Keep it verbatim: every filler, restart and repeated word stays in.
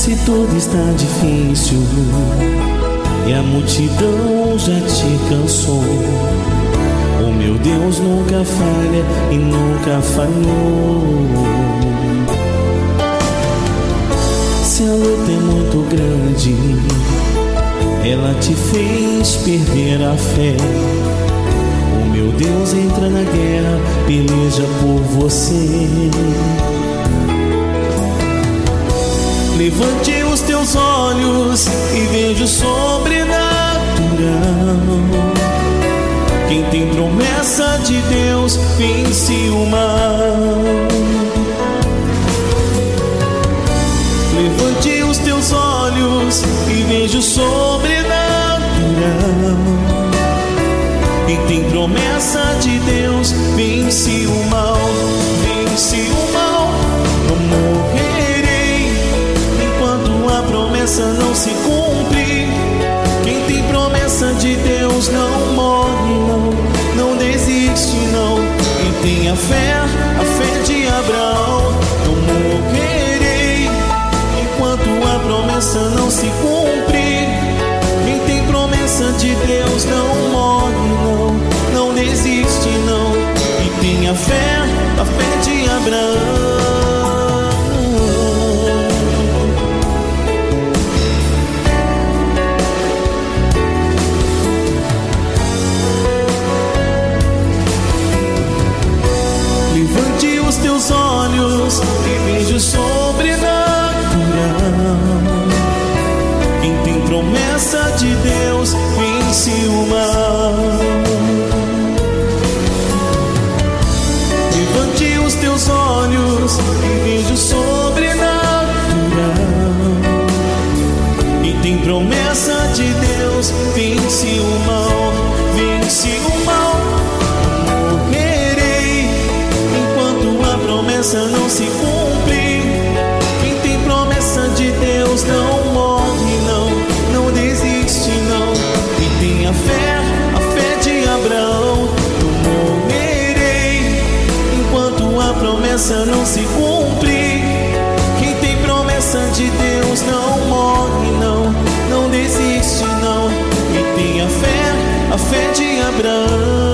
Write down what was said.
Se tudo está difícil e a multidão já te cansou, o meu Deus nunca falha e nunca falhou. Se a luta é muito grande, ela te fez perder a fé, o meu Deus entra na guerra, peleja por você. Levante os teus olhos e veja o sobrenatural. Quem tem promessa de Deus vence o mal. Levante os teus olhos e veja o sobrenatural. Quem tem promessa de Deus vence o mal. Vence o mal. Não morrerei enquanto a promessa não se cumpre. Quem tem promessa de Deus não morre, não, não desiste, não. Quem tem a fé, a fé de Abraão, não morrerei enquanto a promessa não se cumpre. Quem tem promessa de Deus não morre, não, não desiste, não. Quem tem a fé, a fé de Abraão. Levante os teus olhos e veja o sobrenatural. Quem tem promessa de Deus vence o mal. Levante os teus olhos e veja o sobrenatural. Quem tem promessa de Deus vence o mal. Vence o mal. Promessa não se cumpre. Quem tem promessa de Deus não morre, não, não desiste, não. Quem tem a fé, a fé de Abraão, não morrerei enquanto a promessa não se cumpre. Quem tem promessa de Deus não morre, não, não desiste, não. Quem tem a fé, a fé de Abraão.